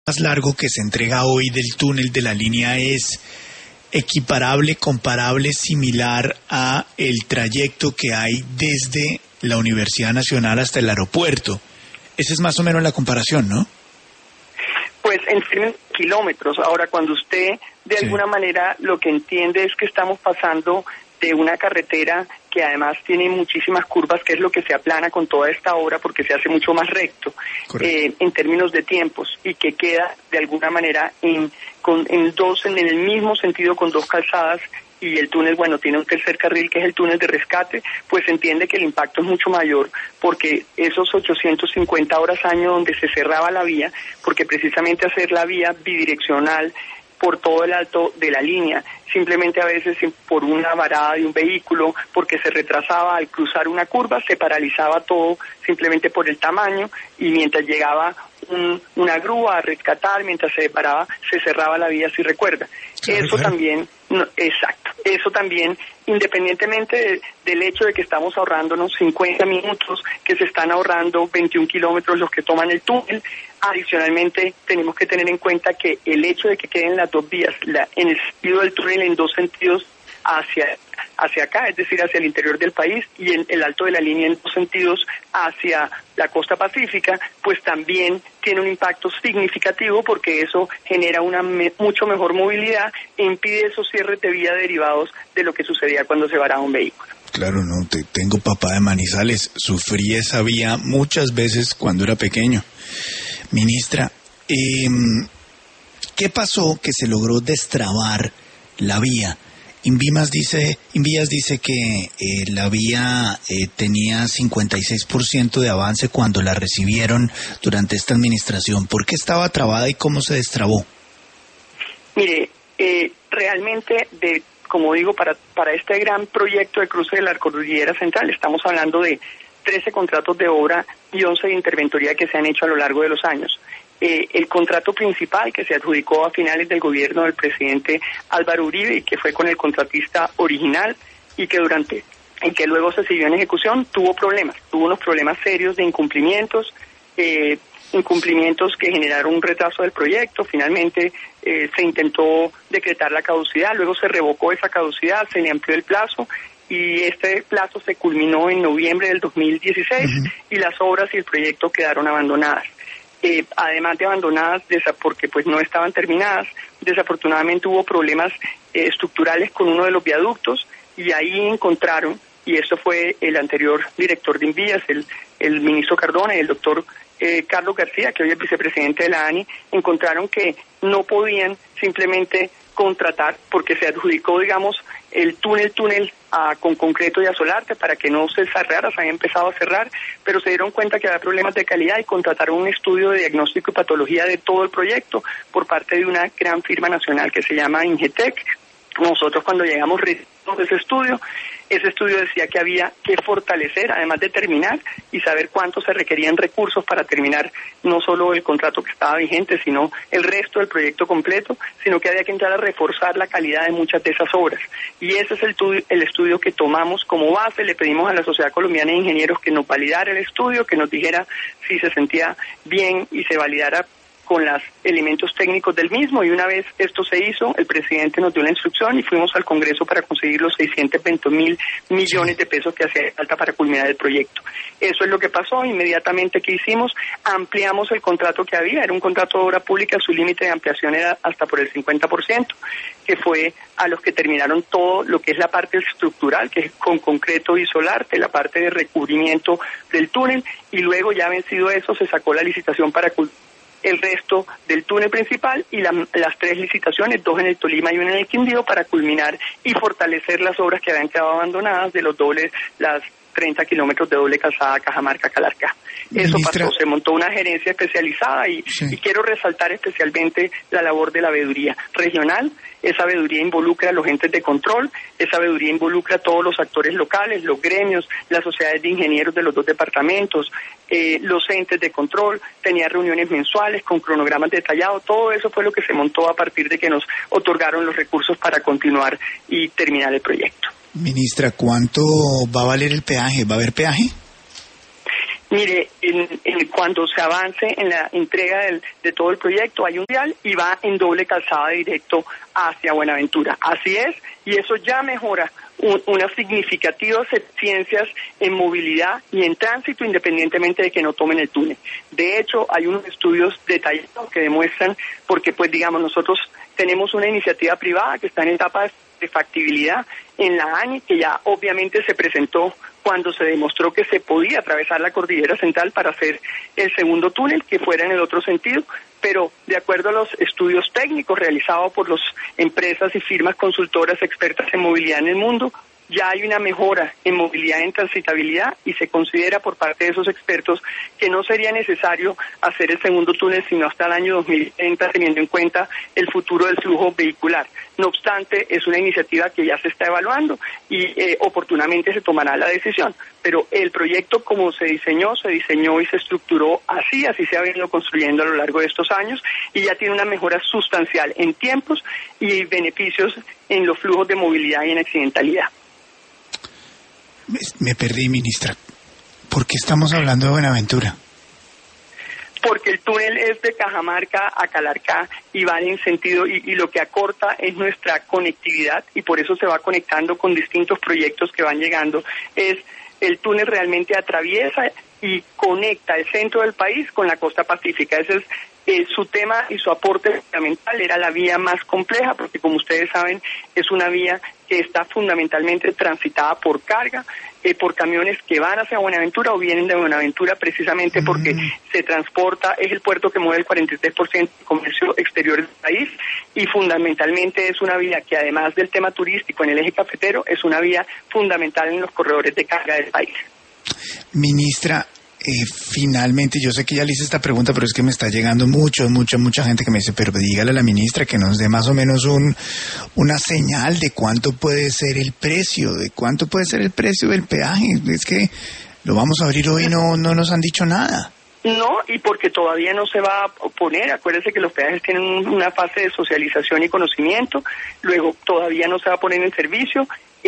más largo que se entrega hoy del túnel de la línea es equiparable, comparable, similar a el trayecto que hay desde la Universidad Nacional hasta el aeropuerto. Esa es más o menos la comparación, ¿no? Pues en términos de kilómetros. Ahora, cuando usted de alguna manera lo que entiende es que estamos pasando de una carretera que además tiene muchísimas curvas, que es lo que se aplana con toda esta obra porque se hace mucho más recto en términos de tiempos, y que queda de alguna manera en el mismo sentido con dos calzadas, y el túnel, bueno, tiene un tercer carril que es el túnel de rescate, pues se entiende que el impacto es mucho mayor, porque esos 850 horas año donde se cerraba la vía, porque precisamente hacer la vía bidireccional por todo el alto de la línea, simplemente a veces por una varada de un vehículo, porque se retrasaba al cruzar una curva, se paralizaba todo simplemente por el tamaño, y mientras llegaba una grúa a rescatar, mientras se paraba, se cerraba la vía, si recuerda. Eso también, eso también, independientemente del hecho de que estamos ahorrándonos 50 minutos, que se están ahorrando 21 kilómetros los que toman el túnel. Adicionalmente, tenemos que tener en cuenta que el hecho de que queden las dos vías, en el sentido del túnel en dos sentidos hacia acá, es decir, hacia el interior del país, y en el alto de la línea en dos sentidos hacia la costa pacífica, pues también tiene un impacto significativo, porque eso genera una mucho mejor movilidad e impide esos cierres de vía derivados de lo que sucedía cuando se varaba un vehículo. Claro, no, tengo papá de Manizales, sufrí esa vía muchas veces cuando era pequeño. Ministra, ¿qué pasó que se logró destrabar la vía? Invías dice que la vía tenía 56% de avance cuando la recibieron durante esta administración. ¿Por qué estaba trabada y cómo se destrabó? Mire, realmente, como digo, para este gran proyecto de cruce de la Cordillera Central, estamos hablando de 13 contratos de obra y 11 de interventoría que se han hecho a lo largo de los años. El contrato principal, que se adjudicó a finales del gobierno del presidente Álvaro Uribe, y que fue con el contratista original, y que luego se siguió en ejecución, tuvo unos problemas serios de incumplimientos que generaron un retraso del proyecto. Finalmente se intentó decretar la caducidad, luego se revocó esa caducidad, se le amplió el plazo, y este plazo se culminó en noviembre del 2016, y las obras y el proyecto quedaron abandonadas. Además de abandonadas porque pues no estaban terminadas, desafortunadamente hubo problemas estructurales con uno de los viaductos, y ahí encontraron, y esto fue el anterior director de Invías, el ministro Cardona y el doctor Carlos García, que hoy es vicepresidente de la ANI, encontraron que no podían simplemente contratar, porque se adjudicó, digamos, el túnel con concreto y asolarte para que no se cerrara, se había empezado a cerrar, pero se dieron cuenta que había problemas de calidad y contrataron un estudio de diagnóstico y patología de todo el proyecto por parte de una gran firma nacional que se llama Ingetec. Nosotros, cuando llegamos, recibimos ese estudio decía que había que fortalecer, además de terminar, y saber cuánto se requerían recursos para terminar no solo el contrato que estaba vigente, sino el resto del proyecto completo, sino que había que entrar a reforzar la calidad de muchas de esas obras. Y ese es el estudio que tomamos como base. Le pedimos a la Sociedad Colombiana de Ingenieros que nos validara el estudio, que nos dijera si se sentía bien y se validara con los elementos técnicos del mismo, y una vez esto se hizo, el presidente nos dio la instrucción y fuimos al Congreso para conseguir los 620.000 millones de pesos que hacía falta para culminar el proyecto. Eso es lo que pasó. Inmediatamente, ¿qué hicimos? Ampliamos el contrato que había, era un contrato de obra pública, su límite de ampliación era hasta por el 50%, que fue a los que terminaron todo lo que es la parte estructural, que es con concreto y solarte, la parte de recubrimiento del túnel, y luego, ya vencido eso, se sacó la licitación para el resto del túnel principal y las 3 licitaciones, 2 en el Tolima y 1 en el Quindío, para culminar y fortalecer las obras que habían quedado abandonadas de las 30 kilómetros de doble calzada Cajamarca-Calarcá. Eso pasó, se montó una gerencia especializada y quiero resaltar especialmente la labor de la veeduría regional. Esa veeduría involucra a los entes de control, esa veeduría involucra a todos los actores locales, los gremios, las sociedades de ingenieros de los 2 departamentos, los entes de control, tenía reuniones mensuales con cronogramas detallados. Todo eso fue lo que se montó a partir de que nos otorgaron los recursos para continuar y terminar el proyecto. Ministra, ¿cuánto va a valer el peaje? ¿Va a haber peaje? Mire, cuando se avance en la entrega de todo el proyecto, hay un vial y va en doble calzada directo hacia Buenaventura. Así es, y eso ya mejora unas significativas eficiencias en movilidad y en tránsito, independientemente de que no tomen el túnel. De hecho, hay unos estudios detallados que demuestran, porque pues digamos, nosotros tenemos una iniciativa privada que está en etapa de factibilidad en la ANI, que ya obviamente se presentó cuando se demostró que se podía atravesar la cordillera central para hacer el segundo túnel, que fuera en el otro sentido, pero de acuerdo a los estudios técnicos realizados por las empresas y firmas consultoras expertas en movilidad en el mundo, ya hay una mejora en movilidad y en transitabilidad, y se considera por parte de esos expertos que no sería necesario hacer el segundo túnel sino hasta el año 2030, teniendo en cuenta el futuro del flujo vehicular. No obstante, es una iniciativa que ya se está evaluando y oportunamente se tomará la decisión, pero el proyecto como se diseñó y se estructuró así se ha venido construyendo a lo largo de estos años, y ya tiene una mejora sustancial en tiempos y beneficios en los flujos de movilidad y en accidentalidad. Me perdí, ministra. ¿Por qué estamos hablando de Buenaventura? Porque el túnel es de Cajamarca a Calarcá y va en sentido, y lo que acorta es nuestra conectividad, y por eso se va conectando con distintos proyectos que van llegando. El túnel realmente atraviesa y conecta el centro del país con la costa pacífica. Ese es su tema, y su aporte fundamental era la vía más compleja, porque como ustedes saben, es una vía que está fundamentalmente transitada por carga, por camiones que van hacia Buenaventura o vienen de Buenaventura, precisamente porque se transporta, es el puerto que mueve el 43% del comercio exterior del país, y fundamentalmente es una vía que, además del tema turístico en el eje cafetero, es una vía fundamental en los corredores de carga del país. Ministra, finalmente, yo sé que ya le hice esta pregunta, pero es que me está llegando mucha gente que me dice, pero dígale a la ministra que nos dé más o menos una señal de cuánto puede ser el precio, del peaje. Es que lo vamos a abrir hoy y no nos han dicho nada. No, y porque todavía no se va a poner. Acuérdense que los peajes tienen una fase de socialización y conocimiento, luego todavía no se va a poner en servicio.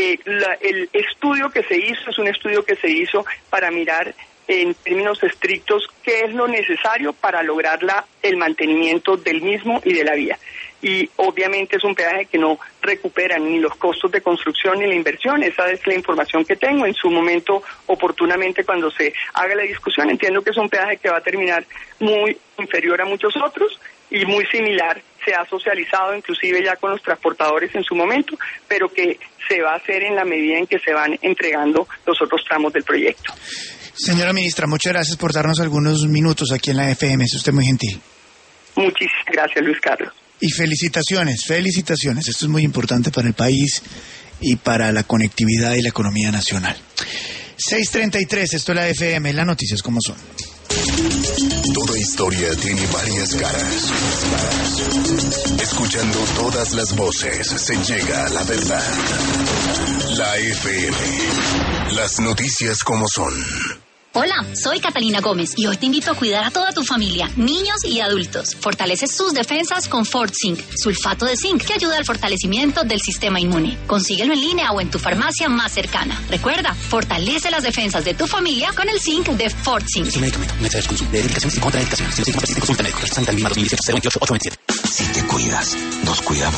El estudio que se hizo es un estudio que se hizo para mirar en términos estrictos qué es lo necesario para lograr el mantenimiento del mismo y de la vía. Y obviamente es un peaje que no recupera ni los costos de construcción ni la inversión. Esa es la información que tengo. En su momento, oportunamente, cuando se haga la discusión, entiendo que es un peaje que va a terminar muy inferior a muchos otros y muy similar. Se ha socializado inclusive ya con los transportadores en su momento, pero que se va a hacer en la medida en que se van entregando los otros tramos del proyecto. Señora ministra, muchas gracias por darnos algunos minutos aquí en la FM. Es usted muy gentil. Muchísimas gracias, Luis Carlos. Y felicitaciones. Esto es muy importante para el país y para la conectividad y la economía nacional. 6:33, esto es la FM, las noticias como son. Toda historia tiene varias caras. Escuchando todas las voces se llega a la verdad. La FM, las noticias como son. Hola, soy Catalina Gómez y hoy te invito a cuidar a toda tu familia, niños y adultos. Fortalece sus defensas con FortZinc, sulfato de zinc que ayuda al fortalecimiento del sistema inmune. Consíguelo en línea o en tu farmacia más cercana. Recuerda, fortalece las defensas de tu familia con el zinc de FortZinc. Es un medicamento, un mensaje de consulta, de indicaciones y contraindicaciones. Si no sigues más, consulta médico. Sanitaria 2018 028 827. Si te cuidas, nos cuidamos.